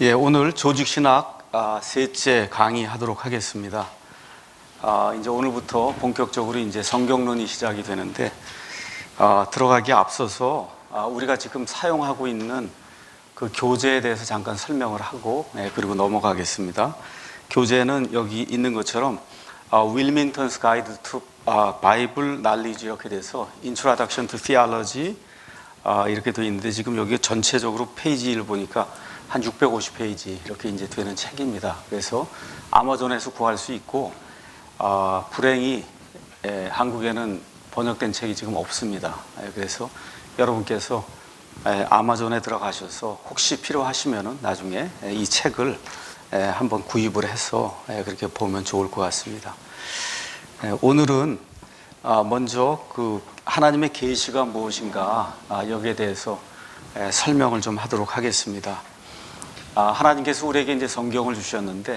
오늘 조직신학 셋째 강의하도록 하겠습니다. 이제 오늘부터 본격적으로 이제 성경론이 시작이 되는데 들어가기에 앞서서 우리가 지금 사용하고 있는 그 교재에 대해서 잠깐 설명을 하고 그리고 넘어가겠습니다. 교재는 여기 있는 것처럼 윌밍턴's Guide to Bible Knowledge 이렇게 돼서 Introduction to Theology 이렇게 되어 있는데 지금 여기 전체적으로 페이지를 보니까 한 650페이지 이렇게 이제 되는 책입니다. 그래서 아마존에서 구할 수 있고 불행히 한국에는 번역된 책이 지금 없습니다. 그래서 여러분께서 아마존에 들어가셔서 혹시 필요하시면은 나중에 이 책을 한번 구입을 해서 그렇게 보면 좋을 것 같습니다. 오늘은 먼저 그 하나님의 계시가 무엇인가 여기에 대해서 설명을 좀 하도록 하겠습니다. 하나님께서 우리에게 이제 성경을 주셨는데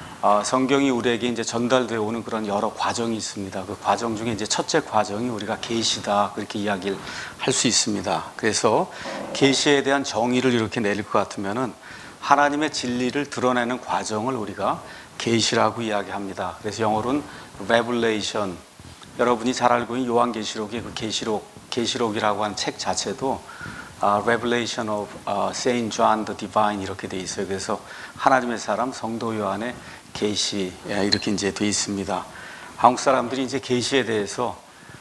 성경이 우리에게 이제 전달되어 오는 그런 여러 과정이 있습니다. 그 과정 중에 이제 첫째 과정이 우리가 계시다 그렇게 이야기를 할 수 있습니다. 그래서 계시에 대한 정의를 이렇게 내릴 것 같으면은 하나님의 진리를 드러내는 과정을 우리가 계시라고 이야기합니다. 그래서 영어로는 Revelation. 여러분이 잘 알고 있는 요한계시록의 그 계시록이라고 하는 책 자체도 Revelation of Saint John the Divine 이렇게 돼 있어요. 그래서 하나님의 사람 성도 요한의 계시 이렇게 이제 돼 있습니다. 한국 사람들이 이제 계시에 대해서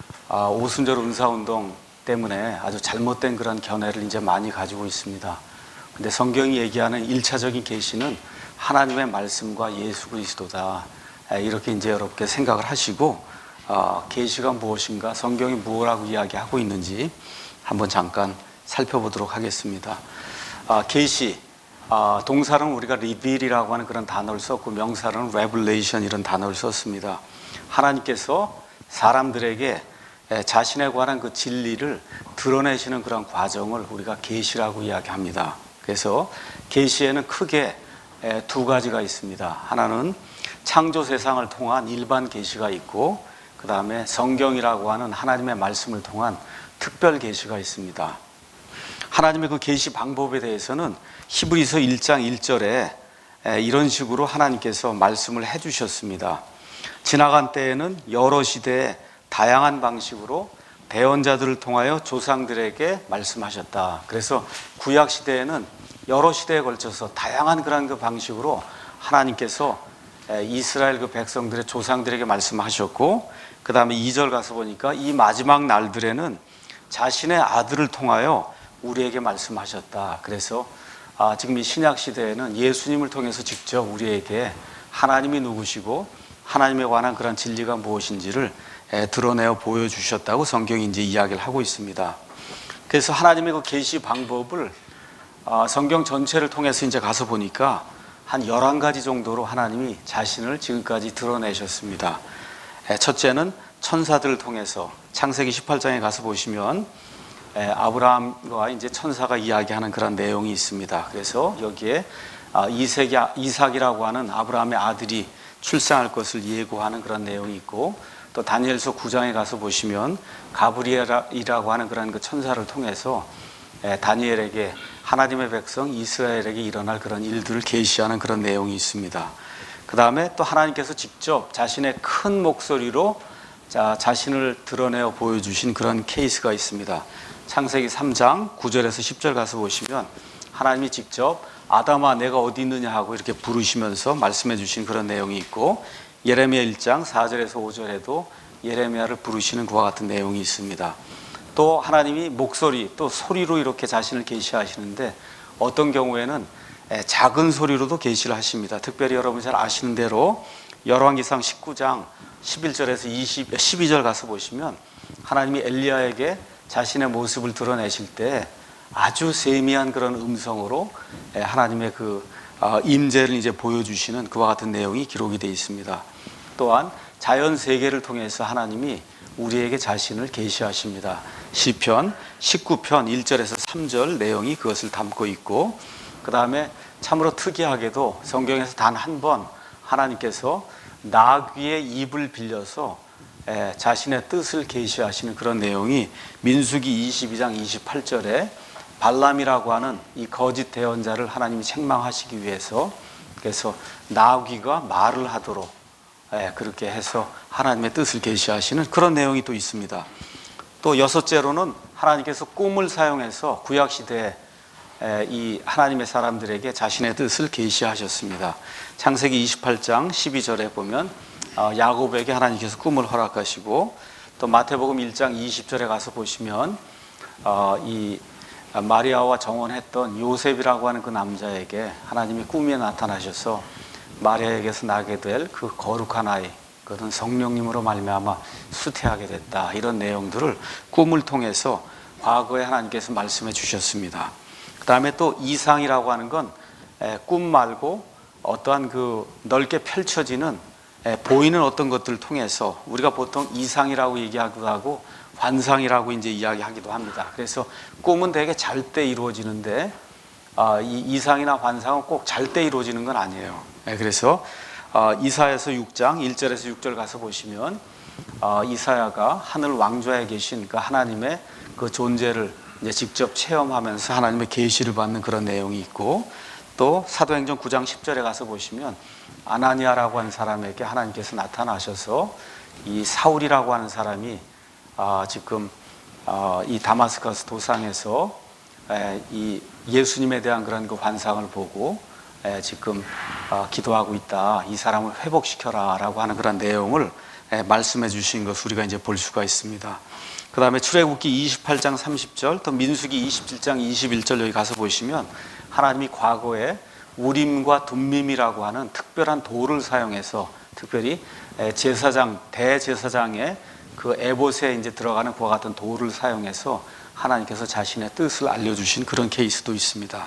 오순절 은사운동 때문에 아주 잘못된 그런 견해를 이제 많이 가지고 있습니다. 근데 성경이 얘기하는 1차적인 계시는 하나님의 말씀과 예수 그리스도다. 이렇게 이제 여러분께 생각을 하시고 계시가 무엇인가, 성경이 무엇이라고 이야기하고 있는지 한번 잠깐 살펴보도록 하겠습니다. 계시, 동사는 우리가 reveal이라고 하는 그런 단어를 썼고 명사는 revelation 이런 단어를 썼습니다. 하나님께서 사람들에게 자신에 관한 그 진리를 드러내시는 그런 과정을 우리가 계시라고 이야기합니다. 그래서 계시에는 크게 두 가지가 있습니다. 하나는 창조 세상을 통한 일반 계시가 있고 그 다음에 성경이라고 하는 하나님의 말씀을 통한 특별 계시가 있습니다. 하나님의 그 계시 방법에 대해서는 히브리서 1장 1절에 이런 식으로 하나님께서 말씀을 해주셨습니다. 지나간 때에는 여러 시대에 다양한 방식으로 대언자들을 통하여 조상들에게 말씀하셨다. 그래서 구약 시대에는 여러 시대에 걸쳐서 다양한 그런 그 방식으로 하나님께서 이스라엘 그 백성들의 조상들에게 말씀하셨고 그 다음에 2절 가서 보니까 이 마지막 날들에는 자신의 아들을 통하여 우리에게 말씀하셨다. 그래서 지금 이 신약 시대에는 예수님을 통해서 직접 우리에게 하나님이 누구시고 하나님에 관한 그런 진리가 무엇인지를 드러내어 보여주셨다고 성경이 이제 이야기를 하고 있습니다. 그래서 하나님의 그 계시 방법을 성경 전체를 통해서 이제 가서 보니까 한 11가지 정도로 하나님이 자신을 지금까지 드러내셨습니다. 첫째는 천사들을 통해서 창세기 18장에 가서 보시면 아브라함과 이제 천사가 이야기하는 그런 내용이 있습니다. 그래서 여기에 이삭이라고 하는 아브라함의 아들이 출생할 것을 예고하는 그런 내용이 있고 또 다니엘서 9장에 가서 보시면 가브리엘이라고 하는 그런 그 천사를 통해서 다니엘에게 하나님의 백성 이스라엘에게 일어날 그런 일들을 계시하는 그런 내용이 있습니다. 그 다음에 또 하나님께서 직접 자신의 큰 목소리로 자신을 드러내어 보여주신 그런 케이스가 있습니다. 창세기 3장 9절에서 10절 가서 보시면 하나님이 직접 아담아 내가 어디 있느냐 하고 이렇게 부르시면서 말씀해 주신 그런 내용이 있고 예레미야 1장 4절에서 5절에도 예레미야를 부르시는 그와 같은 내용이 있습니다. 또 하나님이 목소리 또 소리로 이렇게 자신을 계시하시는데 어떤 경우에는 작은 소리로도 계시를 하십니다. 특별히 여러분이 잘 아시는 대로 열왕기상 19장 11절에서 12절 가서 보시면 하나님이 엘리야에게 자신의 모습을 드러내실 때 아주 세미한 그런 음성으로 하나님의 그 임재를 이제 보여주시는 그와 같은 내용이 기록이 되어 있습니다. 또한 자연 세계를 통해서 하나님이 우리에게 자신을 계시하십니다. 시편 19편 1절에서 3절 내용이 그것을 담고 있고 그 다음에 참으로 특이하게도 성경에서 단 한 번 하나님께서 나귀의 입을 빌려서 자신의 뜻을 계시하시는 그런 내용이 민수기 22장 28절에 발람이라고 하는 이 거짓 대언자를 하나님이 책망하시기 위해서 그래서 나귀가 말을 하도록 그렇게 해서 하나님의 뜻을 계시하시는 그런 내용이 또 있습니다. 또 여섯째로는 하나님께서 꿈을 사용해서 구약시대에 이 하나님의 사람들에게 자신의 뜻을 계시하셨습니다. 창세기 28장 12절에 보면 야곱에게 하나님께서 꿈을 허락하시고, 또 마태복음 1장 20절에 가서 보시면 이 마리아와 정혼했던 요셉이라고 하는 그 남자에게 하나님이 꿈에 나타나셔서 마리아에게서 나게 될 그 거룩한 아이, 그것은 성령님으로 말미암아 수태하게 됐다, 이런 내용들을 꿈을 통해서 과거에 하나님께서 말씀해 주셨습니다. 그 다음에 또 이상이라고 하는 건 꿈 말고 어떠한 그 넓게 펼쳐지는 보이는 어떤 것들을 통해서 우리가 보통 이상이라고 얘기하기도 하고 환상이라고 이제 이야기하기도 합니다. 그래서 꿈은 되게 잘 때 이루어지는데 이 이상이나 환상은 꼭 잘 때 이루어지는 건 아니에요. 그래서 이사야서 6장 1절에서 6절 가서 보시면 이사야가 하늘 왕좌에 계신 그 하나님의 그 존재를 이제 직접 체험하면서 하나님의 계시를 받는 그런 내용이 있고, 또 사도행전 9장 10절에 가서 보시면 아나니아라고 하는 사람에게 하나님께서 나타나셔서 이 사울이라고 하는 사람이 지금 이 다마스커스 도상에서 이 예수님에 대한 그런 그 환상을 보고 지금 기도하고 있다, 이 사람을 회복시켜라 라고 하는 그런 내용을 말씀해 주신 것을 우리가 이제 볼 수가 있습니다. 그 다음에 출애굽기 28장 30절, 또 민수기 27장 21절 여기 가서 보시면 하나님이 과거에 우림과 둠밈이라고 하는 특별한 돌을 사용해서, 특별히 제사장, 대제사장의 그 에봇에 이제 들어가는 그와 같은 돌을 사용해서 하나님께서 자신의 뜻을 알려주신 그런 케이스도 있습니다.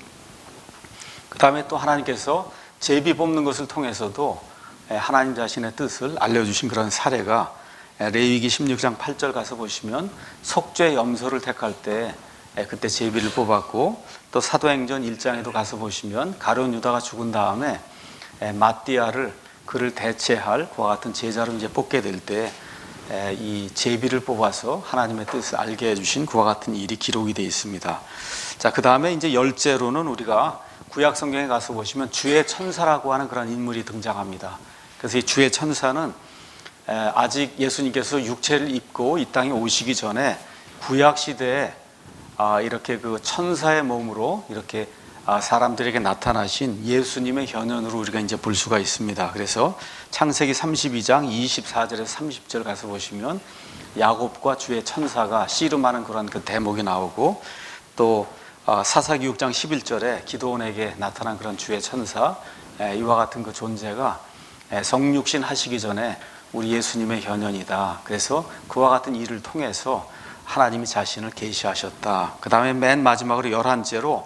그 다음에 또 하나님께서 제비 뽑는 것을 통해서도 하나님 자신의 뜻을 알려주신 그런 사례가 레위기 16장 8절 가서 보시면 속죄 염소를 택할 때 그때 제비를 뽑았고, 또 사도행전 1장에도 가서 보시면 가룟 유다가 죽은 다음에 마띠아를 그를 대체할 그와 같은 제자를 이제 뽑게 될 때 이 제비를 뽑아서 하나님의 뜻을 알게 해주신 그와 같은 일이 기록이 되어 있습니다. 자, 그 다음에 이제 열째로는 우리가 구약 성경에 가서 보시면 주의 천사라고 하는 그런 인물이 등장합니다. 그래서 이 주의 천사는 아직 예수님께서 육체를 입고 이 땅에 오시기 전에 구약 시대에 이렇게 그 천사의 몸으로 이렇게 사람들에게 나타나신 예수님의 현현으로 우리가 이제 볼 수가 있습니다. 그래서 창세기 32장 24절에서 30절 가서 보시면 야곱과 주의 천사가 씨름하는 그런 그 대목이 나오고, 또 사사기 6장 11절에 기드온에게 나타난 그런 주의 천사, 이와 같은 그 존재가 성육신 하시기 전에 우리 예수님의 현현이다. 그래서 그와 같은 일을 통해서 하나님이 자신을 계시하셨다. 그 다음에 맨 마지막으로 11제로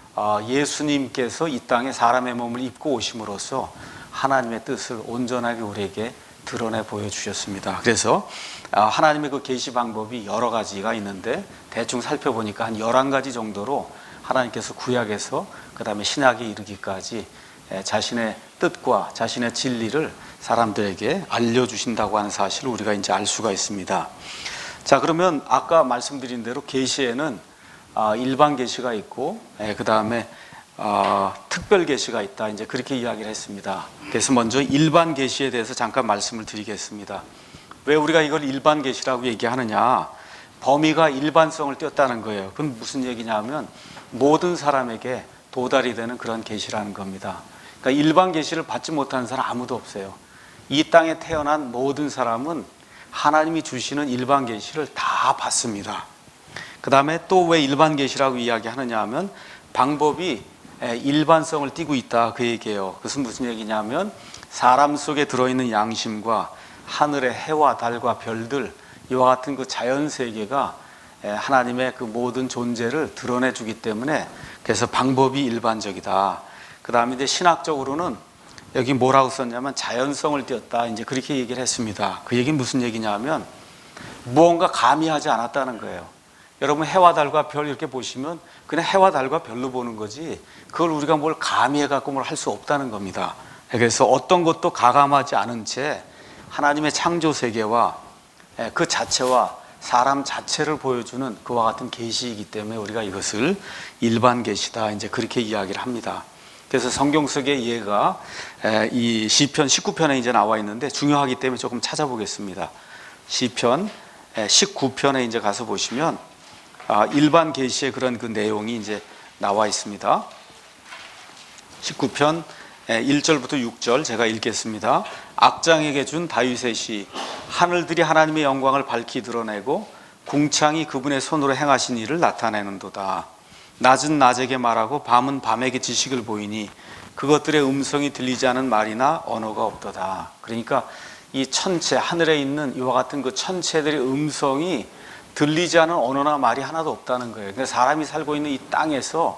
예수님께서 이 땅에 사람의 몸을 입고 오심으로써 하나님의 뜻을 온전하게 우리에게 드러내 보여주셨습니다. 그래서 하나님의 그 계시 방법이 여러 가지가 있는데 대충 살펴보니까 한 11가지 정도로 하나님께서 구약에서 그 다음에 신약에 이르기까지 자신의 뜻과 자신의 진리를 사람들에게 알려주신다고 하는 사실을 우리가 이제 알 수가 있습니다. 자, 그러면 아까 말씀드린 대로 계시에는 일반 계시가 있고 그 다음에 특별 계시가 있다, 이제 그렇게 이야기를 했습니다. 그래서 먼저 일반 계시에 대해서 잠깐 말씀을 드리겠습니다. 왜 우리가 이걸 일반 계시라고 얘기하느냐? 범위가 일반성을 띄었다는 거예요. 그건 무슨 얘기냐면 모든 사람에게 도달이 되는 그런 계시라는 겁니다. 그러니까 일반 계시를 받지 못하는 사람 아무도 없어요. 이 땅에 태어난 모든 사람은 하나님이 주시는 일반 계시를 다 받습니다. 그 다음에 또 왜 일반 계시라고 이야기하느냐 하면 방법이 일반성을 띠고 있다, 그 얘기예요. 그것은 무슨 얘기냐면 사람 속에 들어있는 양심과 하늘의 해와 달과 별들, 이와 같은 그 자연 세계가 하나님의 그 모든 존재를 드러내주기 때문에 그래서 방법이 일반적이다. 그 다음에 이제 신학적으로는 여기 뭐라고 썼냐면 자연성을 띄었다, 이제 그렇게 얘기를 했습니다. 그 얘기는 무슨 얘기냐면 무언가 가미하지 않았다는 거예요. 여러분 해와 달과 별 이렇게 보시면 그냥 해와 달과 별로 보는 거지 그걸 우리가 뭘 가미해 갖고 뭘 할 수 없다는 겁니다. 그래서 어떤 것도 가감하지 않은 채 하나님의 창조 세계와 그 자체와 사람 자체를 보여주는 그와 같은 계시이기 때문에 우리가 이것을 일반 계시다 이제 그렇게 이야기를 합니다. 그래서 성경 속의 예가 이 시편 19편에 이제 나와 있는데 중요하기 때문에 조금 찾아보겠습니다. 시편 19편에 이제 가서 보시면 일반 계시의 그런 그 내용이 이제 나와 있습니다. 19편 1절부터 6절 제가 읽겠습니다. 악장에게 준 다윗의 시. 하늘들이 하나님의 영광을 밝히 드러내고 궁창이 그분의 손으로 행하신 일을 나타내는도다. 낮은 낮에게 말하고 밤은 밤에게 지식을 보이니 그것들의 음성이 들리지 않은 말이나 언어가 없도다. 그러니까 이 천체, 하늘에 있는 이와 같은 그 천체들의 음성이 들리지 않은 언어나 말이 하나도 없다는 거예요. 그러니까 사람이 살고 있는 이 땅에서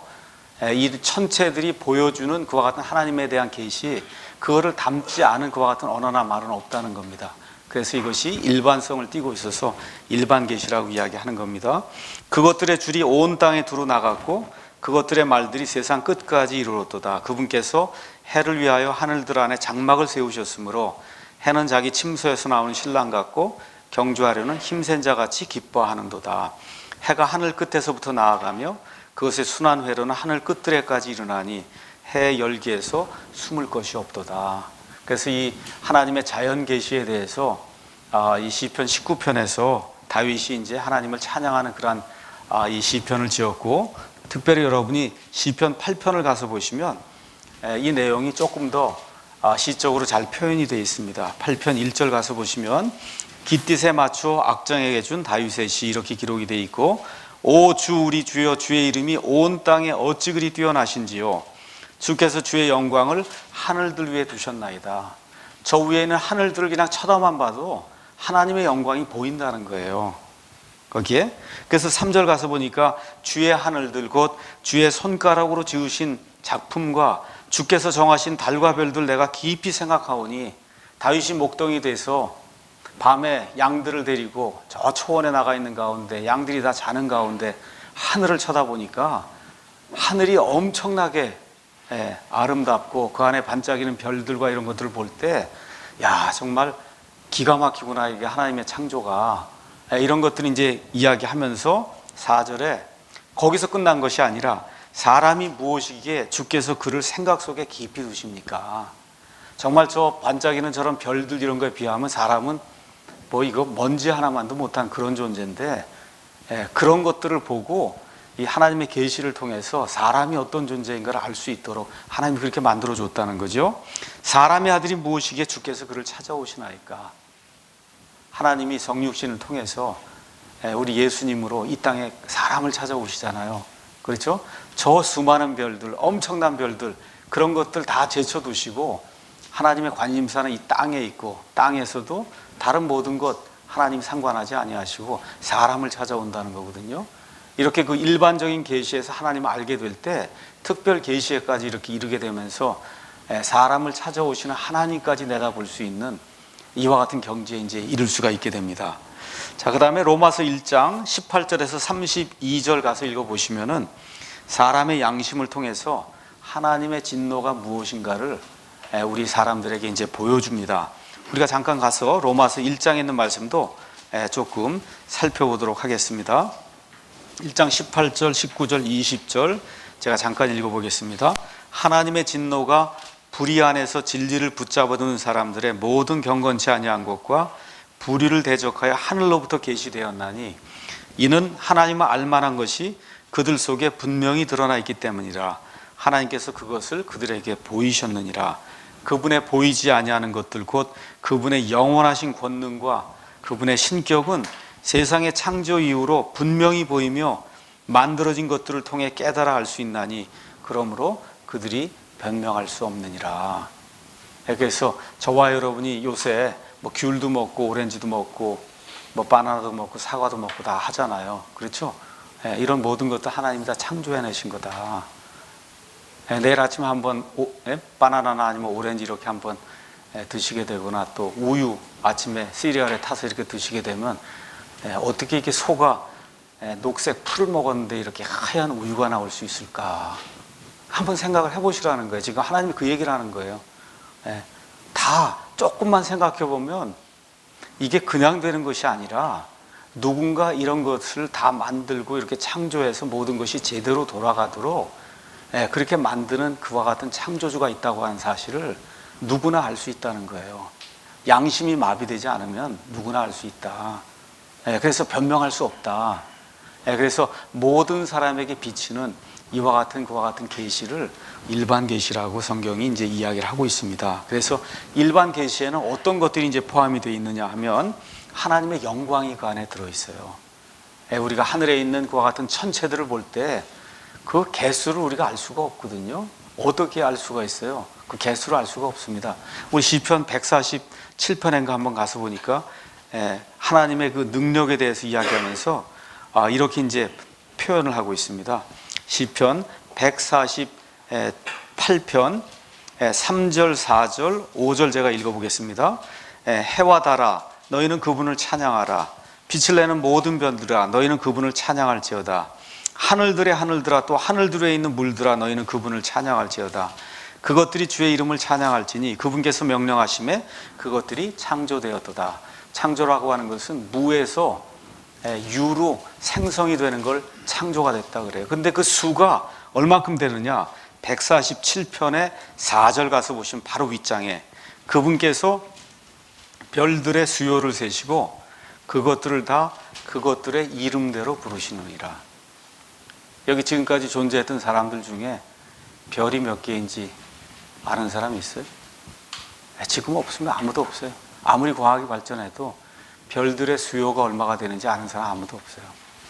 이 천체들이 보여주는 그와 같은 하나님에 대한 계시, 그거를 담지 않은 그와 같은 언어나 말은 없다는 겁니다. 그래서 이것이 일반성을 띠고 있어서 일반 계시라고 이야기하는 겁니다. 그것들의 줄이 온 땅에 두루 나갔고 그것들의 말들이 세상 끝까지 이르렀도다. 그분께서 해를 위하여 하늘들 안에 장막을 세우셨으므로 해는 자기 침소에서 나오는 신랑 같고 경주하려는 힘센 자같이 기뻐하는도다. 해가 하늘 끝에서부터 나아가며 그것의 순환 회로는 하늘 끝들에까지 일어나니 해 열기에서 숨을 것이 없도다. 그래서 이 하나님의 자연 계시에 대해서 이 시편 19편에서 다윗이 이제 하나님을 찬양하는 그러한 이 시편을 지었고, 특별히 여러분이 시편 8편을 가서 보시면 이 내용이 조금 더 시적으로 잘 표현이 되어 있습니다. 8편 1절 가서 보시면 깃딧에 맞추어 악장에게 준 다윗의 시 이렇게 기록이 되어 있고, 오 주 우리 주여 주의 이름이 온 땅에 어찌 그리 뛰어나신지요. 주께서 주의 영광을 하늘들 위에 두셨나이다. 저 위에 있는 하늘들을 그냥 쳐다만 봐도 하나님의 영광이 보인다는 거예요. 거기에 그래서 3절 가서 보니까 주의 하늘들 곧 주의 손가락으로 지으신 작품과 주께서 정하신 달과 별들 내가 깊이 생각하오니, 다윗이 목동이 돼서 밤에 양들을 데리고 저 초원에 나가 있는 가운데 양들이 다 자는 가운데 하늘을 쳐다보니까 하늘이 엄청나게 아름답고 그 안에 반짝이는 별들과 이런 것들을 볼 때 야 정말 기가 막히구나 이게 하나님의 창조가, 이런 것들을 이제 이야기하면서 4절에 거기서 끝난 것이 아니라 사람이 무엇이기에 주께서 그를 생각 속에 깊이 두십니까? 정말 저 반짝이는 저런 별들 이런 거에 비하면 사람은 뭐 이거 먼지 하나만도 못한 그런 존재인데, 그런 것들을 보고 이 하나님의 계시를 통해서 사람이 어떤 존재인가를 알 수 있도록 하나님이 그렇게 만들어 줬다는 거죠. 사람의 아들이 무엇이기에 주께서 그를 찾아오시나이까? 하나님이 성육신을 통해서 우리 예수님으로 이 땅에 사람을 찾아오시잖아요. 그렇죠? 저 수많은 별들, 엄청난 별들, 그런 것들 다 제쳐두시고 하나님의 관심사는 이 땅에 있고 땅에서도 다른 모든 것 하나님 상관하지 아니하시고 사람을 찾아온다는 거거든요. 이렇게 그 일반적인 계시에서 하나님을 알게 될 때 특별 계시에까지 이렇게 이르게 되면서 사람을 찾아오시는 하나님까지 내다볼 수 있는 이와 같은 경지에 이제 이룰 수가 있게 됩니다. 자, 그 다음에 로마서 1장 18절에서 32절 가서 읽어보시면은 사람의 양심을 통해서 하나님의 진노가 무엇인가를 우리 사람들에게 이제 보여줍니다. 우리가 잠깐 가서 로마서 1장에 있는 말씀도 조금 살펴보도록 하겠습니다. 1장 18절, 19절, 20절 제가 잠깐 읽어보겠습니다. 하나님의 진노가 불의 안에서 진리를 붙잡아두는 사람들의 모든 경건치 아니한 것과 불의를 대적하여 하늘로부터 계시되었나니 이는 하나님을 알만한 것이 그들 속에 분명히 드러나 있기 때문이라. 하나님께서 그것을 그들에게 보이셨느니라. 그분의 보이지 아니하는 것들 곧 그분의 영원하신 권능과 그분의 신격은 세상의 창조 이후로 분명히 보이며 만들어진 것들을 통해 깨달아 알 수 있나니 그러므로 그들이 변명할 수 없느니라. 그래서 저와 여러분이 요새 뭐 귤도 먹고 오렌지도 먹고 뭐 바나나도 먹고 사과도 먹고 다 하잖아요. 그렇죠? 이런 모든 것도 하나님이 다 창조해내신 거다. 내일 아침에 한번 바나나나 아니면 오렌지 이렇게 한번 드시게 되거나 또 우유 아침에 시리얼에 타서 이렇게 드시게 되면 어떻게 이렇게 소가 녹색 풀을 먹었는데 이렇게 하얀 우유가 나올 수 있을까? 한번 생각을 해보시라는 거예요. 지금 하나님이 그 얘기를 하는 거예요. 다 조금만 생각해 보면 이게 그냥 되는 것이 아니라 누군가 이런 것을 다 만들고 이렇게 창조해서 모든 것이 제대로 돌아가도록 그렇게 만드는 그와 같은 창조주가 있다고 하는 사실을 누구나 알 수 있다는 거예요. 양심이 마비되지 않으면 누구나 알 수 있다. 그래서 변명할 수 없다. 그래서 모든 사람에게 비치는 이와 같은 그와 같은 계시를 일반 계시라고 성경이 이제 이야기를 하고 있습니다. 그래서 일반 계시에는 어떤 것들이 이제 포함이 되어 있느냐 하면 하나님의 영광이 그 안에 들어 있어요. 우리가 하늘에 있는 그와 같은 천체들을 볼 때 그 개수를 우리가 알 수가 없거든요. 어떻게 알 수가 있어요? 그 개수를 알 수가 없습니다. 우리 시편 147편인가 한번 가서 보니까 하나님의 그 능력에 대해서 이야기하면서 이렇게 이제 표현을 하고 있습니다. 시편 148편 3절, 4절, 5절 제가 읽어보겠습니다. 해와 달아 너희는 그분을 찬양하라. 빛을 내는 모든 별들아 너희는 그분을 찬양할지어다. 하늘들의 하늘들아 또 하늘들에 있는 물들아 너희는 그분을 찬양할지어다. 그것들이 주의 이름을 찬양할지니 그분께서 명령하심에 그것들이 창조되었도다. 창조라고 하는 것은 무에서 유로 생성이 되는 걸 창조가 됐다 그래요. 근데 그 수가 얼만큼 되느냐? 147편의 4절 가서 보시면 바로 윗장에 그분께서 별들의 수요를 세시고 그것들을 다 그것들의 이름대로 부르시느니라. 여기 지금까지 존재했던 사람들 중에 별이 몇 개인지 아는 사람이 있어요? 지금 없으면 아무도 없어요. 아무리 과학이 발전해도 별들의 수요가 얼마가 되는지 아는 사람 아무도 없어요.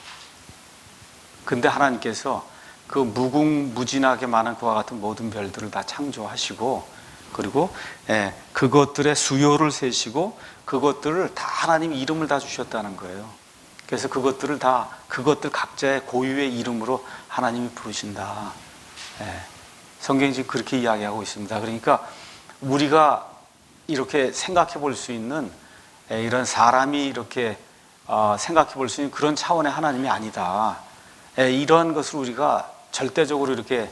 근데 하나님께서 그 무궁무진하게 많은 그와 같은 모든 별들을 다 창조하시고 그리고 그것들의 수요를 세시고 그것들을 다 하나님 이름을 다 주셨다는 거예요. 그래서 그것들을 다 그것들 각자의 고유의 이름으로 하나님이 부르신다. 성경이 지금 그렇게 이야기하고 있습니다. 그러니까 우리가 이렇게 생각해 볼 수 있는 이런 사람이 이렇게 생각해 볼 수 있는 그런 차원의 하나님이 아니다. 이러한 것을 우리가 절대적으로 이렇게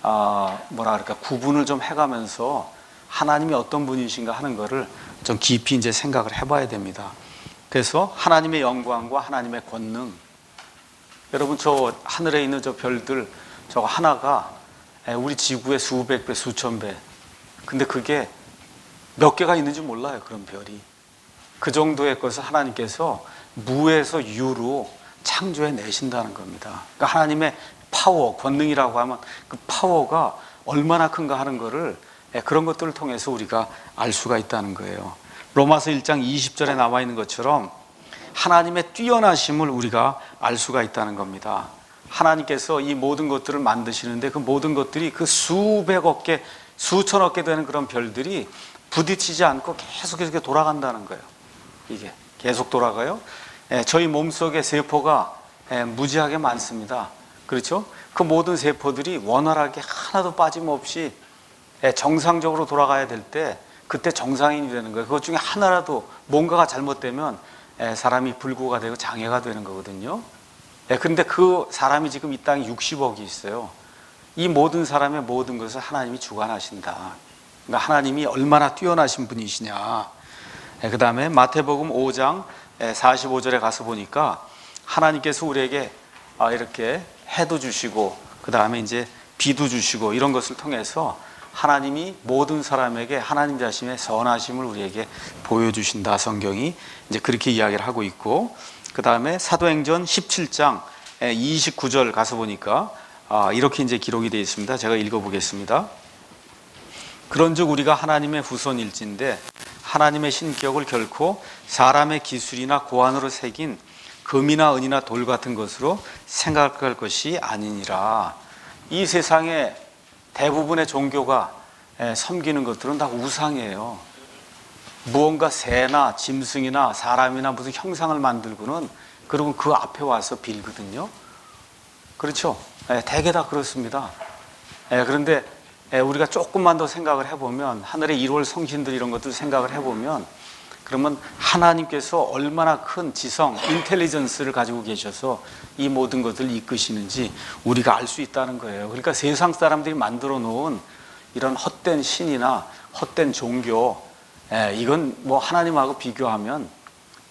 구분을 좀 해가면서 하나님이 어떤 분이신가 하는 것을 좀 깊이 이제 생각을 해봐야 됩니다. 그래서 하나님의 영광과 하나님의 권능, 여러분 저 하늘에 있는 저 별들 저거 하나가 우리 지구의 수백 배, 수천 배, 근데 그게 몇 개가 있는지 몰라요. 그런 별이. 그 정도의 것을 하나님께서 무에서 유로 창조해 내신다는 겁니다. 그러니까 하나님의 파워, 권능이라고 하면 그 파워가 얼마나 큰가 하는 것을 그런 것들을 통해서 우리가 알 수가 있다는 거예요. 로마서 1장 20절에 나와 있는 것처럼 하나님의 뛰어나심을 우리가 알 수가 있다는 겁니다. 하나님께서 이 모든 것들을 만드시는데 그 모든 것들이 그 수백억 개, 수천억 개 되는 그런 별들이 부딪히지 않고 계속 이렇게 돌아간다는 거예요. 이게 계속 돌아가요. 저희 몸속에 세포가 무지하게 많습니다. 그렇죠? 그 모든 세포들이 원활하게 하나도 빠짐없이 정상적으로 돌아가야 될 때 그때 정상인이 되는 거예요. 그것 중에 하나라도 뭔가가 잘못되면 사람이 불구가 되고 장애가 되는 거거든요. 그런데 그 사람이 지금 이 땅에 60억이 있어요. 이 모든 사람의 모든 것을 하나님이 주관하신다. 그러니까 하나님이 얼마나 뛰어나신 분이시냐. 그 다음에 마태복음 5장 45절에 가서 보니까 하나님께서 우리에게 이렇게 해도 주시고 그 다음에 이제 비도 주시고 이런 것을 통해서 하나님이 모든 사람에게 하나님 자신의 선하심을 우리에게 보여주신다. 성경이 이제 그렇게 이야기를 하고 있고 그 다음에 사도행전 17장 29절 가서 보니까 이렇게 이제 기록이 되어 있습니다. 제가 읽어보겠습니다. 그런즉 우리가 하나님의 후손일진데 하나님의 신격을 결코 사람의 기술이나 고안으로 새긴 금이나 은이나 돌 같은 것으로 생각할 것이 아니니라. 이 세상에 대부분의 종교가 섬기는 것들은 다 우상이에요. 무언가 새나 짐승이나 사람이나 무슨 형상을 만들고는 그리고 그 앞에 와서 빌거든요. 그렇죠? 대개 다 그렇습니다. 그런데 우리가 조금만 더 생각을 해보면 하늘의 1월 성신들 이런 것들 생각을 해보면 그러면 하나님께서 얼마나 큰 지성, 인텔리전스를 가지고 계셔서 이 모든 것들을 이끄시는지 우리가 알 수 있다는 거예요. 그러니까 세상 사람들이 만들어 놓은 이런 헛된 신이나 헛된 종교, 이건 뭐 하나님하고 비교하면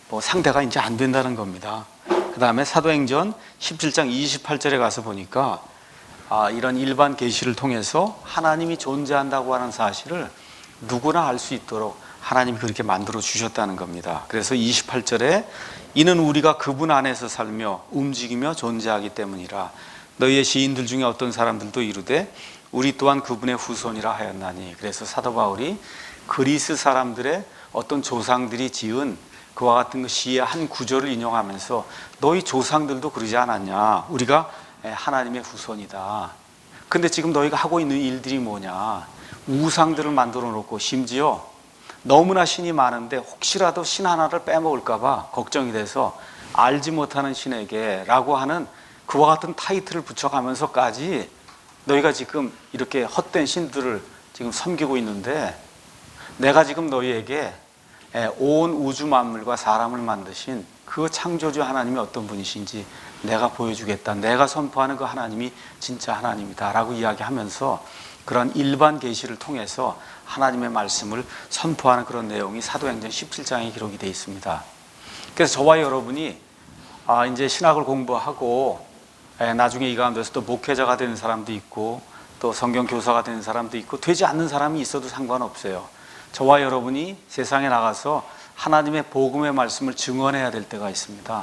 뭐 상대가 이제 안 된다는 겁니다. 그 다음에 사도행전 17장 28절에 가서 보니까 이런 일반 계시를 통해서 하나님이 존재한다고 하는 사실을 누구나 알 수 있도록 하나님이 그렇게 만들어 주셨다는 겁니다. 그래서 28절에 이는 우리가 그분 안에서 살며 움직이며 존재하기 때문이라. 너희의 시인들 중에 어떤 사람들도 이르되 우리 또한 그분의 후손이라 하였나니. 그래서 사도 바울이 그리스 사람들의 어떤 조상들이 지은 그와 같은 그 시의 한 구절을 인용하면서 너희 조상들도 그러지 않았냐, 우리가 하나님의 후손이다. 근데 지금 너희가 하고 있는 일들이 뭐냐, 우상들을 만들어 놓고 심지어 너무나 신이 많은데 혹시라도 신 하나를 빼먹을까 봐 걱정이 돼서 알지 못하는 신에게 라고 하는 그와 같은 타이틀을 붙여가면서까지 너희가 지금 이렇게 헛된 신들을 지금 섬기고 있는데, 내가 지금 너희에게 온 우주 만물과 사람을 만드신 그 창조주 하나님이 어떤 분이신지 내가 보여주겠다. 내가 선포하는 그 하나님이 진짜 하나님이다 라고 이야기하면서 그런 일반 계시를 통해서 하나님의 말씀을 선포하는 그런 내용이 사도행전 17장에 기록이 되어 있습니다. 그래서 저와 여러분이 이제 신학을 공부하고 나중에 이 가운데서 또 목회자가 되는 사람도 있고 또 성경 교사가 되는 사람도 있고 되지 않는 사람이 있어도 상관없어요. 저와 여러분이 세상에 나가서 하나님의 복음의 말씀을 증언해야 될 때가 있습니다.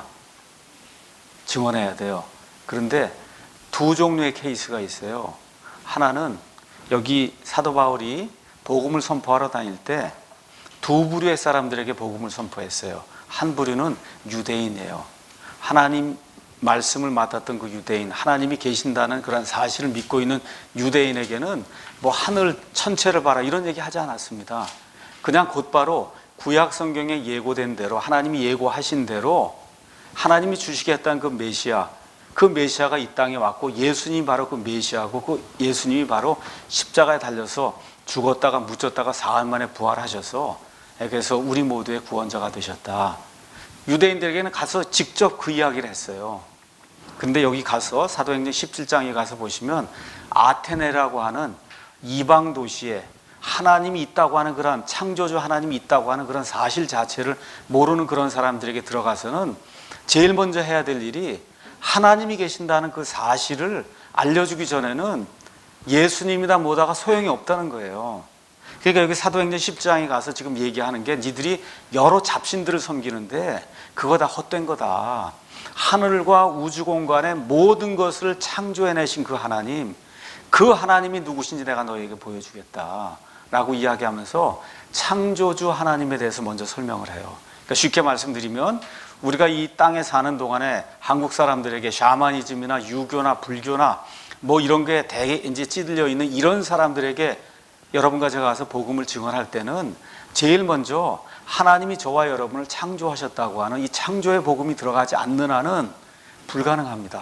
증언해야 돼요. 그런데 두 종류의 케이스가 있어요. 하나는 여기 사도 바울이 복음을 선포하러 다닐 때 두 부류의 사람들에게 복음을 선포했어요. 한 부류는 유대인이에요. 하나님 말씀을 맡았던 그 유대인, 하나님이 계신다는 그런 사실을 믿고 있는 유대인에게는 뭐 하늘 천체를 봐라 이런 얘기 하지 않았습니다. 그냥 곧바로 구약 성경에 예고된 대로, 하나님이 예고하신 대로 하나님이 주시겠다는 그 메시아, 그 메시아가 이 땅에 왔고 예수님이 바로 그 메시아고 그 예수님이 바로 십자가에 달려서 죽었다가 묻혔다가 사흘 만에 부활하셔서 그래서 우리 모두의 구원자가 되셨다. 유대인들에게는 가서 직접 그 이야기를 했어요. 근데 여기 가서 사도행전 17장에 가서 보시면 아테네라고 하는 이방 도시에 하나님이 있다고 하는 그런 창조주 하나님이 있다고 하는 그런 사실 자체를 모르는 그런 사람들에게 들어가서는 제일 먼저 해야 될 일이 하나님이 계신다는 그 사실을 알려주기 전에는 예수님이다 뭐다가 소용이 없다는 거예요. 그러니까 여기 사도행전 10장에 가서 지금 얘기하는 게 니들이 여러 잡신들을 섬기는데 그거 다 헛된 거다. 하늘과 우주 공간의 모든 것을 창조해내신 그 하나님, 그 하나님이 누구신지 내가 너희에게 보여주겠다 라고 이야기하면서 창조주 하나님에 대해서 먼저 설명을 해요. 그러니까 쉽게 말씀드리면 우리가 이 땅에 사는 동안에 한국 사람들에게 샤머니즘이나 유교나 불교나 뭐 이런 게 대개 이제 찌들려 있는 이런 사람들에게 여러분과 제가 가서 복음을 증언할 때는 제일 먼저 하나님이 저와 여러분을 창조하셨다고 하는 이 창조의 복음이 들어가지 않는 한은 불가능합니다.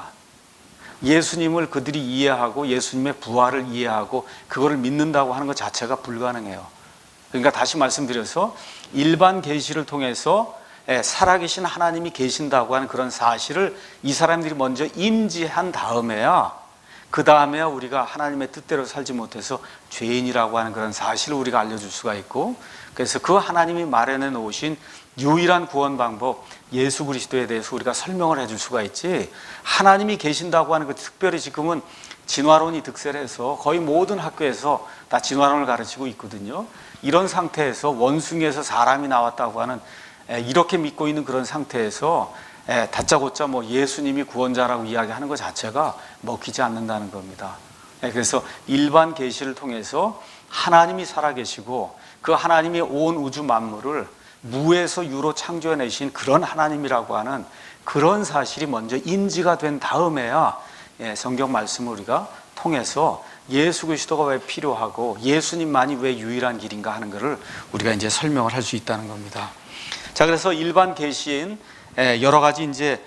예수님을 그들이 이해하고 예수님의 부활을 이해하고 그거를 믿는다고 하는 것 자체가 불가능해요. 그러니까 다시 말씀드려서 일반 계시를 통해서 살아계신 하나님이 계신다고 하는 그런 사실을 이 사람들이 먼저 인지한 다음에야, 그 다음에야 우리가 하나님의 뜻대로 살지 못해서 죄인이라고 하는 그런 사실을 우리가 알려줄 수가 있고, 그래서 그 하나님이 마련해 놓으신 유일한 구원 방법 예수 그리스도에 대해서 우리가 설명을 해줄 수가 있지, 하나님이 계신다고 하는 그 특별히 지금은 진화론이 득세해서 거의 모든 학교에서 다 진화론을 가르치고 있거든요. 이런 상태에서 원숭이에서 사람이 나왔다고 하는 이렇게 믿고 있는 그런 상태에서 다짜고짜 뭐 예수님이 구원자라고 이야기하는 것 자체가 먹히지 않는다는 겁니다. 그래서 일반 계시를 통해서 하나님이 살아계시고 그 하나님이 온 우주 만물을 무에서 유로 창조해내신 그런 하나님이라고 하는 그런 사실이 먼저 인지가 된 다음에야 성경 말씀을 우리가 통해서 예수 그리스도가 왜 필요하고 예수님만이 왜 유일한 길인가 하는 것을 우리가 이제 설명을 할 수 있다는 겁니다. 자, 그래서 일반 계시인 여러 가지 이제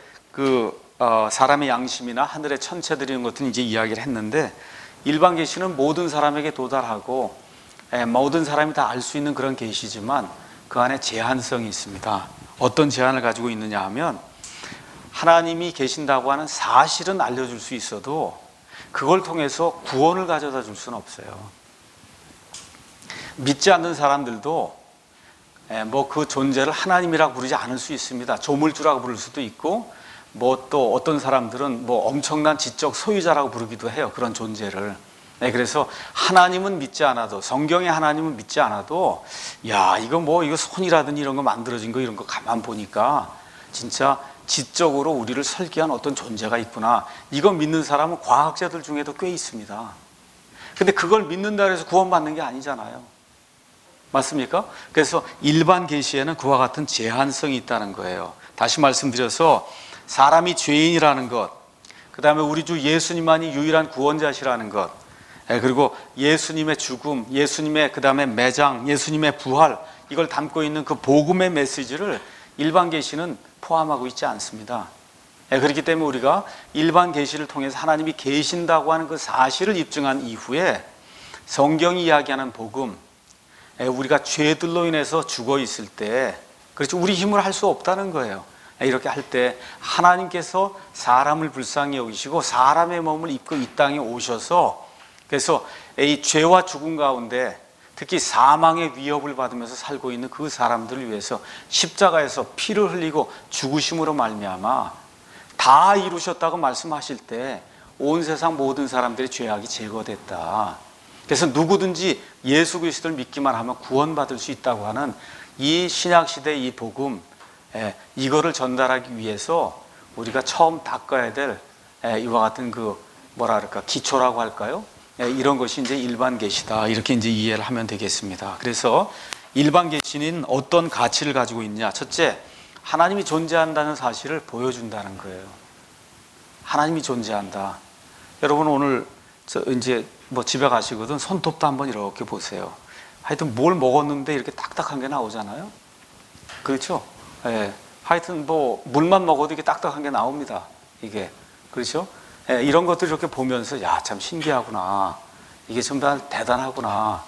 사람의 양심이나 하늘의 천체들 이런 것들은 이제 이야기를 했는데, 일반 계시는 모든 사람에게 도달하고 모든 사람이 다 알 수 있는 그런 계시지만 그 안에 제한성이 있습니다. 어떤 제한을 가지고 있느냐 하면, 하나님이 계신다고 하는 사실은 알려줄 수 있어도 그걸 통해서 구원을 가져다 줄 수는 없어요. 믿지 않는 사람들도 뭐 그 존재를 하나님이라고 부르지 않을 수 있습니다. 조물주라고 부를 수도 있고, 뭐 또 어떤 사람들은 뭐 엄청난 지적 소유자라고 부르기도 해요. 그런 존재를. 그래서 하나님은 믿지 않아도, 성경의 하나님은 믿지 않아도, 야, 이거 손이라든지 이런 거 만들어진 거 이런 거 가만 보니까 진짜 지적으로 우리를 설계한 어떤 존재가 있구나. 이거 믿는 사람은 과학자들 중에도 꽤 있습니다. 근데 그걸 믿는다 해서 구원받는 게 아니잖아요. 맞습니까? 그래서 일반 계시에는 그와 같은 제한성이 있다는 거예요. 다시 말씀드려서 사람이 죄인이라는 것, 그 다음에 우리 주 예수님만이 유일한 구원자시라는 것, 그리고 예수님의 죽음, 예수님의 그 다음에 매장, 예수님의 부활, 이걸 담고 있는 그 복음의 메시지를 일반 계시는 포함하고 있지 않습니다. 그렇기 때문에 우리가 일반 계시를 통해서 하나님이 계신다고 하는 그 사실을 입증한 이후에 성경이 이야기하는 복음, 우리가 죄들로 인해서 죽어 있을 때, 그렇죠, 우리 힘으로 할 수 없다는 거예요. 이렇게 할 때 하나님께서 사람을 불쌍히 여기시고 사람의 몸을 입고 이 땅에 오셔서, 그래서 이 죄와 죽음 가운데 특히 사망의 위협을 받으면서 살고 있는 그 사람들을 위해서 십자가에서 피를 흘리고 죽으심으로 말미암아 다 이루셨다고 말씀하실 때 온 세상 모든 사람들의 죄악이 제거됐다. 그래서 누구든지 예수 그리스도를 믿기만 하면 구원받을 수 있다고 하는 이 신약시대의 이 복음, 이거를 전달하기 위해서 우리가 처음 닦아야 될 이와 같은 그 기초라고 할까요? 이런 것이 이제 일반 계시다, 이렇게 이제 이해를 하면 되겠습니다. 그래서 일반 계시는 어떤 가치를 가지고 있냐? 첫째, 하나님이 존재한다는 사실을 보여준다는 거예요. 하나님이 존재한다. 여러분 오늘 이제 뭐 집에 가시거든 손톱도 한번 이렇게 보세요. 하여튼 뭘 먹었는데 이렇게 딱딱한 게 나오잖아요. 그렇죠? 하여튼 뭐 물만 먹어도 이게 딱딱한 게 나옵니다. 이게 그렇죠? 이런 것들 이렇게 보면서 야, 참 신기하구나. 이게 좀 다 대단하구나.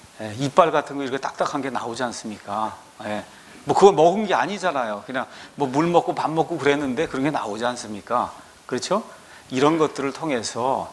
이빨 같은 거 이렇게 딱딱한 게 나오지 않습니까? 뭐 그거 먹은 게 아니잖아요. 그냥 뭐 물 먹고 밥 먹고 그랬는데 그런 게 나오지 않습니까? 그렇죠? 이런 것들을 통해서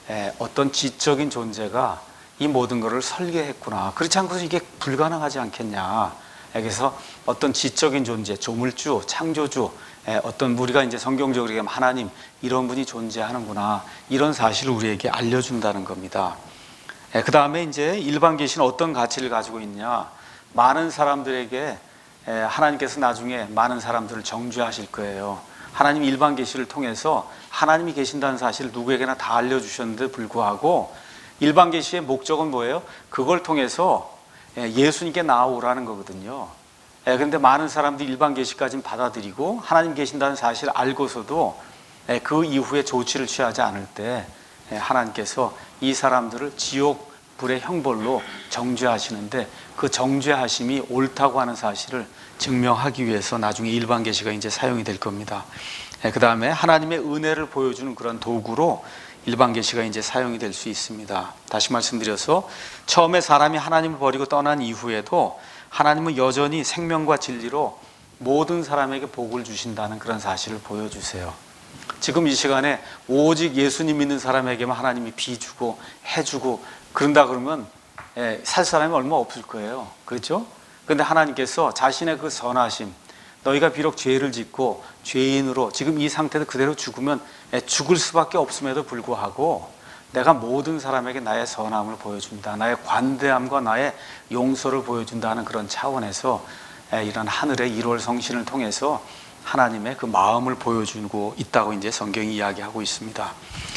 어떤 지적인 존재가 이 모든 것을 설계했구나. 그렇지 않고서 이게 불가능하지 않겠냐. 그래서 어떤 지적인 존재, 조물주, 창조주, 어떤 우리가 이제 성경적으로 얘기하면 하나님, 이런 분이 존재하는구나. 이런 사실을 우리에게 알려준다는 겁니다. 그 다음에 이제 일반 계시는 어떤 가치를 가지고 있냐. 많은 사람들에게 하나님께서 나중에 많은 사람들을 정죄하실 거예요. 하나님 일반 계시를 통해서 하나님이 계신다는 사실을 누구에게나 다 알려주셨는데 불구하고 일반 계시의 목적은 뭐예요? 그걸 통해서 예수님께 나아오라는 거거든요. 그런데 많은 사람들이 일반 계시까지는 받아들이고 하나님 계신다는 사실을 알고서도 그 이후에 조치를 취하지 않을 때 하나님께서 이 사람들을 지옥 불의 형벌로 정죄하시는데 그 정죄하심이 옳다고 하는 사실을 증명하기 위해서 나중에 일반 계시가 이제 사용이 될 겁니다. 그 다음에 하나님의 은혜를 보여주는 그런 도구로 일반 계시가 이제 사용이 될 수 있습니다. 다시 말씀드려서 처음에 사람이 하나님을 버리고 떠난 이후에도 하나님은 여전히 생명과 진리로 모든 사람에게 복을 주신다는 그런 사실을 보여주세요. 지금 이 시간에 오직 예수님 믿는 사람에게만 하나님이 비주고 해주고 그런다 그러면 살 사람이 얼마 없을 거예요. 그렇죠? 그런데 하나님께서 자신의 그 선하심, 너희가 비록 죄를 짓고 죄인으로 지금 이 상태도 그대로 죽으면 죽을 수밖에 없음에도 불구하고 내가 모든 사람에게 나의 선함을 보여준다, 나의 관대함과 나의 용서를 보여준다는 그런 차원에서 이런 하늘의 1월 성신을 통해서 하나님의 그 마음을 보여주고 있다고 이제 성경이 이야기하고 있습니다.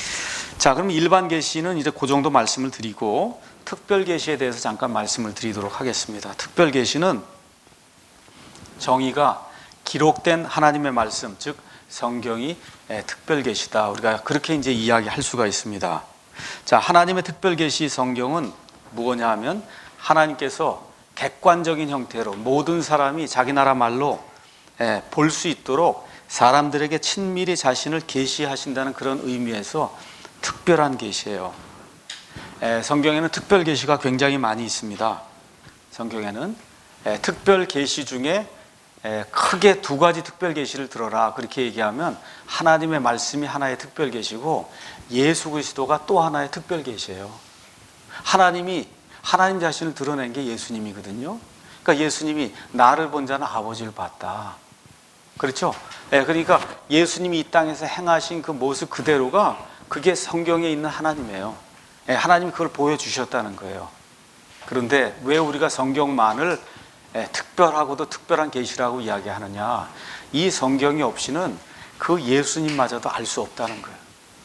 자, 그럼 일반 계시는 이제 그 정도 말씀을 드리고 특별 계시에 대해서 잠깐 말씀을 드리도록 하겠습니다. 특별 계시는 정의가 기록된 하나님의 말씀, 즉 성경이 특별 계시다. 우리가 그렇게 이제 이야기할 수가 있습니다. 자, 하나님의 특별 계시 성경은 무엇냐 하면 하나님께서 객관적인 형태로 모든 사람이 자기 나라 말로 볼 수 있도록 사람들에게 친밀히 자신을 계시하신다는 그런 의미에서 특별한 계시예요. 성경에는 특별 계시가 굉장히 많이 있습니다. 성경에는 특별 계시 중에 크게 두 가지 특별 계시를 들어라 그렇게 얘기하면 하나님의 말씀이 하나의 특별 계시고 예수 그리스도가 또 하나의 특별 계시예요. 하나님 자신을 드러낸 게 예수님이거든요. 그러니까 예수님이 나를 본 자는 아버지를 봤다. 그렇죠? 그러니까 예수님이 이 땅에서 행하신 그 모습 그대로가 그게 성경에 있는 하나님이에요. 하나님이 그걸 보여주셨다는 거예요. 그런데 왜 우리가 성경만을 특별하고도 특별한 계시라고 이야기하느냐? 이 성경이 없이는 그 예수님마저도 알 수 없다는 거예요.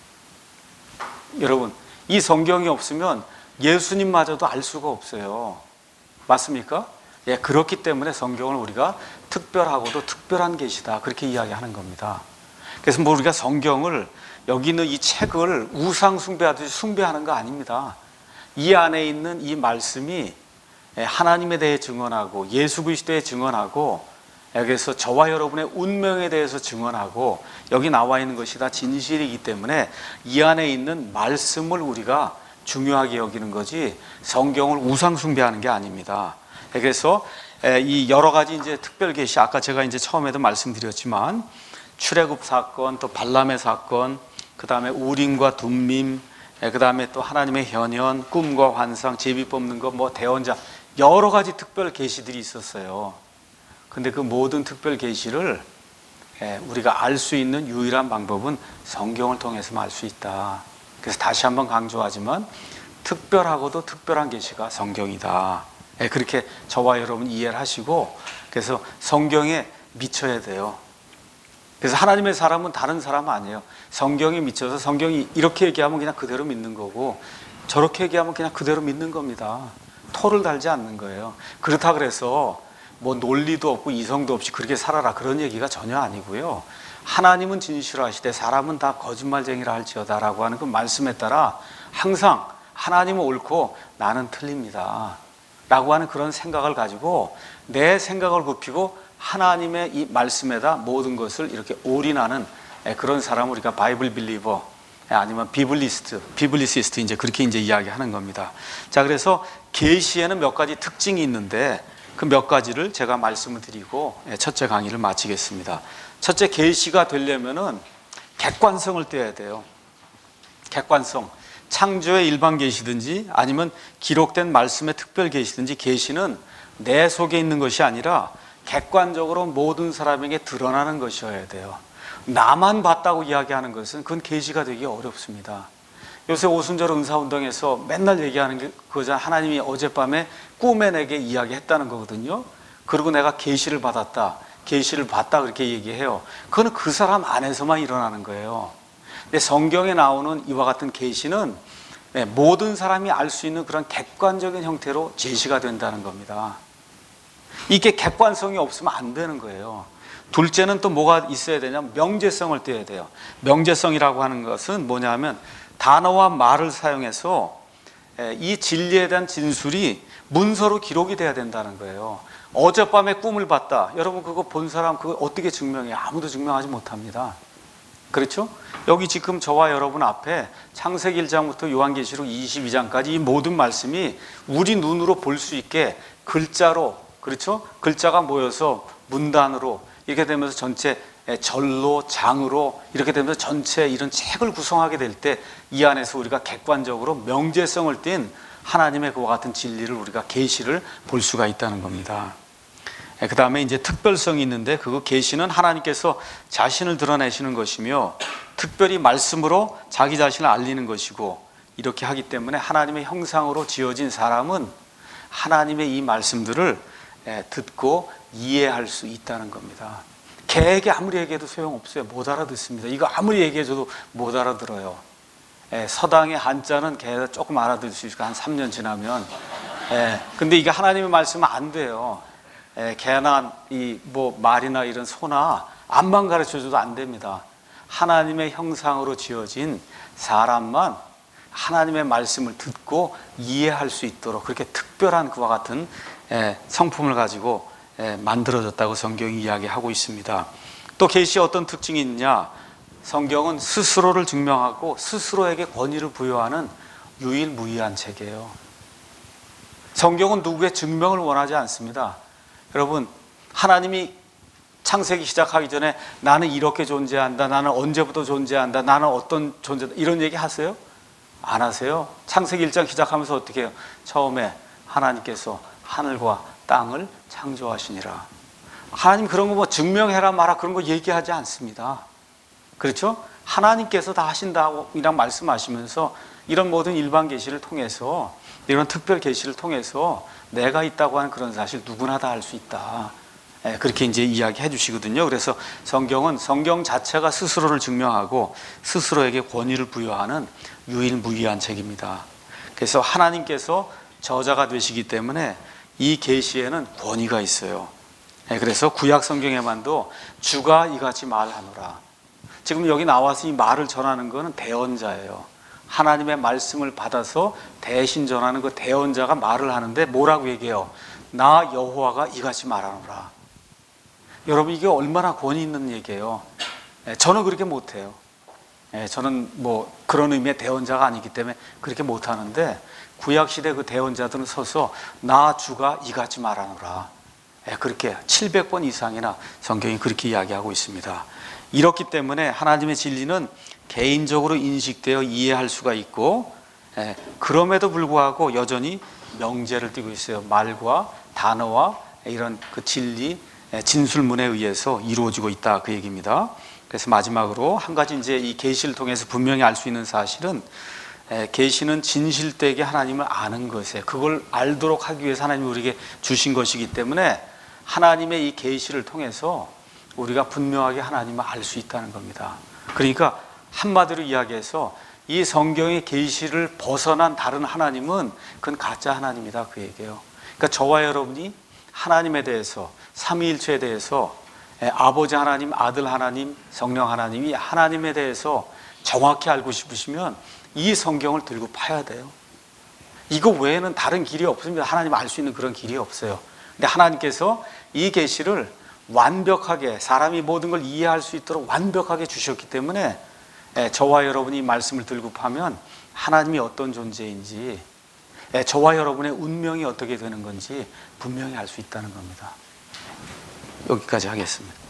여러분, 이 성경이 없으면 예수님마저도 알 수가 없어요. 맞습니까? 그렇기 때문에 성경을 우리가 특별하고도 특별한 계시다, 그렇게 이야기하는 겁니다. 그래서 뭐 우리가 성경을, 여기 있는 이 책을 우상 숭배하듯이 숭배하는 거 아닙니다. 이 안에 있는 이 말씀이 하나님에 대해 증언하고 예수 그리스도에 증언하고, 여기서 저와 여러분의 운명에 대해서 증언하고, 여기 나와 있는 것이 다 진실이기 때문에 이 안에 있는 말씀을 우리가 중요하게 여기는 거지 성경을 우상 숭배하는 게 아닙니다. 그래서 이 여러 가지 이제 특별 계시, 아까 제가 이제 처음에도 말씀드렸지만 출애굽 사건, 또 발람의 사건, 그 다음에 우림과 둠밈, 그 다음에 또 하나님의 현현, 꿈과 환상, 제비 뽑는 것, 뭐 대언자, 여러 가지 특별 계시들이 있었어요. 근데 그 모든 특별 계시를 우리가 알 수 있는 유일한 방법은 성경을 통해서만 알 수 있다. 그래서 다시 한번 강조하지만 특별하고도 특별한 계시가 성경이다. 그렇게 저와 여러분 이해를 하시고, 그래서 성경에 미쳐야 돼요. 그래서 하나님의 사람은 다른 사람 아니에요. 성경에 미쳐서 성경이 이렇게 얘기하면 그냥 그대로 믿는 거고, 저렇게 얘기하면 그냥 그대로 믿는 겁니다. 토를 달지 않는 거예요. 그렇다 그래서 뭐 논리도 없고 이성도 없이 그렇게 살아라, 그런 얘기가 전혀 아니고요. 하나님은 진실하시되 사람은 다 거짓말쟁이라 할지어다 라고 하는 그 말씀에 따라 항상 하나님은 옳고 나는 틀립니다 라고 하는 그런 생각을 가지고 내 생각을 굽히고 하나님의 이 말씀에다 모든 것을 이렇게 올인하는 그런 사람을 우리가 바이블 빌리버, 아니면 비블리시스트 이제 그렇게 이제 이야기하는 겁니다. 자, 그래서 계시에는 몇 가지 특징이 있는데 그 몇 가지를 제가 말씀을 드리고 첫째 강의를 마치겠습니다. 첫째, 계시가 되려면은 객관성을 떼야 돼요. 객관성. 창조의 일반 계시든지 아니면 기록된 말씀의 특별 계시든지, 계시는 내 속에 있는 것이 아니라 객관적으로 모든 사람에게 드러나는 것이어야 돼요. 나만 봤다고 이야기하는 것은 그건 계시가 되기 어렵습니다. 요새 오순절 은사운동에서 맨날 얘기하는 게 그거잖아요. 하나님이 어젯밤에 꿈에 내게 이야기했다는 거거든요. 그리고 내가 계시를 받았다, 계시를 봤다, 그렇게 얘기해요. 그거는 그 사람 안에서만 일어나는 거예요. 근데 성경에 나오는 이와 같은 계시는 모든 사람이 알 수 있는 그런 객관적인 형태로 제시가 된다는 겁니다. 이게 객관성이 없으면 안 되는 거예요. 둘째는 또 뭐가 있어야 되냐면 명제성을 떼야 돼요. 명제성이라고 하는 것은 뭐냐면 단어와 말을 사용해서 이 진리에 대한 진술이 문서로 기록이 돼야 된다는 거예요. 어젯밤에 꿈을 봤다, 여러분 그거 본 사람 그거 어떻게 증명해요? 아무도 증명하지 못합니다. 그렇죠? 여기 지금 저와 여러분 앞에 창세기 1장부터 요한계시록 22장까지 이 모든 말씀이 우리 눈으로 볼 수 있게 글자로, 그렇죠? 글자가 모여서 문단으로 이렇게 되면서 전체 절로, 장으로 이렇게 되면서 전체 이런 책을 구성하게 될 때 이 안에서 우리가 객관적으로 명제성을 띤 하나님의 그와 같은 진리를, 우리가 계시를 볼 수가 있다는 겁니다. 그 다음에 이제 특별성이 있는데, 그거 계시는 하나님께서 자신을 드러내시는 것이며 특별히 말씀으로 자기 자신을 알리는 것이고, 이렇게 하기 때문에 하나님의 형상으로 지어진 사람은 하나님의 이 말씀들을 듣고 이해할 수 있다는 겁니다. 개에게 아무리 얘기해도 소용없어요. 못 알아듣습니다. 이거 아무리 얘기해줘도 못 알아들어요. 서당의 한자는 개가 조금 알아들을 수 있을까, 한 3년 지나면. 근데 이게 하나님의 말씀은 안 돼요. 개나 이 뭐 말이나 이런 소나 암만 가르쳐줘도 안 됩니다. 하나님의 형상으로 지어진 사람만 하나님의 말씀을 듣고 이해할 수 있도록 그렇게 특별한 그와 같은 성품을 가지고 만들어졌다고 성경이 이야기하고 있습니다. 또 계시의 어떤 특징이 있냐? 성경은 스스로를 증명하고 스스로에게 권위를 부여하는 유일무이한 책이에요. 성경은 누구의 증명을 원하지 않습니다. 여러분, 하나님이 창세기 시작하기 전에 나는 이렇게 존재한다, 나는 언제부터 존재한다, 나는 어떤 존재다, 이런 얘기 하세요? 안 하세요? 창세기 1장 시작하면서 어떻게 해요? 처음에 하나님께서 하늘과 땅을 창조하시니라. 하나님 그런 거 뭐 증명해라 마라 그런 거 얘기하지 않습니다. 그렇죠? 하나님께서 다 하신다고 이랑 말씀하시면서 이런 모든 일반 계시를 통해서, 이런 특별 계시를 통해서 내가 있다고 하는 그런 사실 누구나 다 알 수 있다. 그렇게 이제 이야기해 주시거든요. 그래서 성경은 성경 자체가 스스로를 증명하고 스스로에게 권위를 부여하는 유일무이한 책입니다. 그래서 하나님께서 저자가 되시기 때문에 이 계시에는 권위가 있어요. 그래서 구약 성경에만도 주가 이같이 말하노라. 지금 여기 나와서 이 말을 전하는 것은 대언자예요. 하나님의 말씀을 받아서 대신 전하는 그 대언자가 말을 하는데 뭐라고 얘기해요? 나 여호와가 이같이 말하노라. 여러분 이게 얼마나 권위 있는 얘기예요. 저는 그렇게 못해요. 저는 뭐 그런 의미의 대언자가 아니기 때문에 그렇게 못하는데, 구약시대 그 대언자들은 서서 나 주가 이같이 말하노라. 그렇게 700번 이상이나 성경이 그렇게 이야기하고 있습니다. 이렇기 때문에 하나님의 진리는 개인적으로 인식되어 이해할 수가 있고, 그럼에도 불구하고 여전히 명제를 띠고 있어요. 말과 단어와 이런 그 진리, 진술문에 의해서 이루어지고 있다, 그 얘기입니다. 그래서 마지막으로 한 가지 이제 이 계시를 통해서 분명히 알 수 있는 사실은, 계시는 진실되게 하나님을 아는 것에, 그걸 알도록 하기 위해서 하나님이 우리에게 주신 것이기 때문에 하나님의 이 계시를 통해서 우리가 분명하게 하나님을 알 수 있다는 겁니다. 그러니까 한마디로 이야기해서 이 성경의 계시를 벗어난 다른 하나님은 그건 가짜 하나님이다, 그 얘기예요. 그러니까 저와 여러분이 하나님에 대해서, 삼위일체에 대해서, 아버지 하나님, 아들 하나님, 성령 하나님이 하나님에 대해서 정확히 알고 싶으시면 이 성경을 들고 파야 돼요. 이거 외에는 다른 길이 없습니다. 하나님 알 수 있는 그런 길이 없어요. 근데 하나님께서 이 계시를 완벽하게, 사람이 모든 걸 이해할 수 있도록 완벽하게 주셨기 때문에 저와 여러분이 말씀을 들고 파면 하나님이 어떤 존재인지, 저와 여러분의 운명이 어떻게 되는 건지 분명히 알 수 있다는 겁니다. 여기까지 하겠습니다.